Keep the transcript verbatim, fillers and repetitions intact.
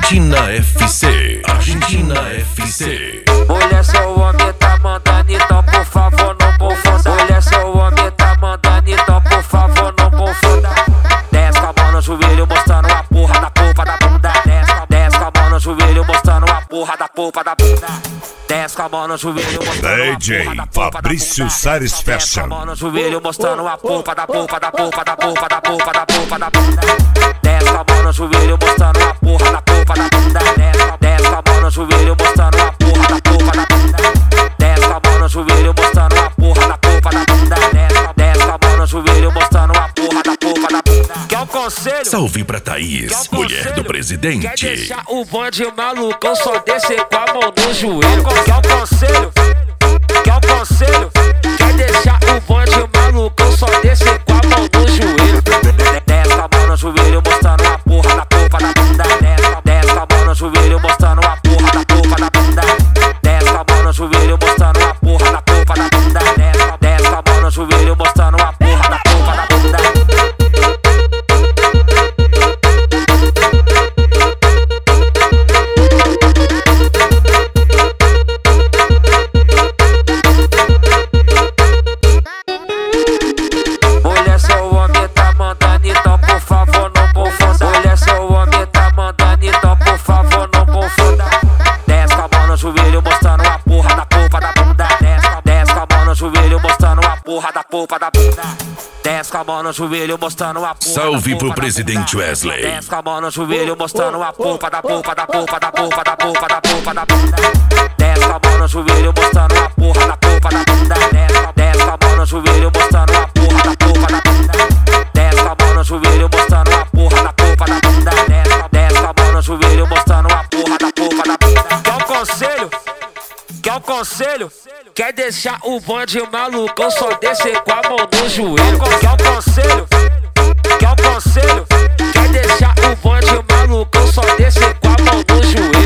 Argentina F C, Argentina F C. Mulher, seu homem tá mandando, então por favor não confunda. Mulher, seu homem tá mandando, então por favor não confunda. Desce com a mão no joelho mostrando a porra da polpa da bunda. Desce com, desce com a mão no joelho mostrando a porra da polpa da bunda. Desce com a mão no joelho mostrando D J Fabrício Sares Fashion. Desce com a mão no joelho mostrando a polpa da polpa da polpa da polpa da polpa da polpa da bunda. Desce com a mão no joelho mostrando a porra da polpa da bunda. Desce com a mão no joelho mostrando a porra da polpa da bunda. Desce com a mão no joelho mostrando a porra da polpa da bunda. Desce com a mão no joelho mostrando a porra da polpa da bunda. Quer um conselho? Salve pra Thaís, mulher do presidente. Quer deixar o bonde malucão, só descer com a mão no joelho. Quer um conselho? Quer um conselho? Quer deixar o bonde malucão, só descer com a mão no joelho. Desce com a mão no joelho mostrando a porra da polpa da bunda. Desce com a mão no joelho mostrando a porra da polpa da bunda. Desce com a mão no joelho mostrando a porra da polpa da bunda. Desce com a mão no joelho mostrando a porra da polpa da bunda. Mulher, seu homem tá mandando, então por favor não confunda. Mulher, seu homem tá mandando, então por favor não confunda. Desce com a mão no joelho mostrando a porra da polpa da bunda. Desce com a mão no joelho mostrando a porra da polpa da bunda. Desce com a mão no joelho mostrando a porra. Salve pro presidente Wesley. Desce com a mão no joelho mostrando a polpa da polpa da polpa da polpa da polpa da polpa da bunda. Desce com a mão no joelho mostrando a porra da polpa da bunda. Desce com a mão no joelho mostrando a porra da polpa da bunda. Desce com a mão no joelho mostrando a porra da polpa da bunda. Desce com a mão no joelho mostrando a porra da polpa da bunda. Quer um conselho? Quer um conselho? Quer deixar o bonde malucão, só descer com a mão no joelho. Quer um conselho? Quer um conselho? Quer deixar o bonde malucão, só descer com a mão no joelho.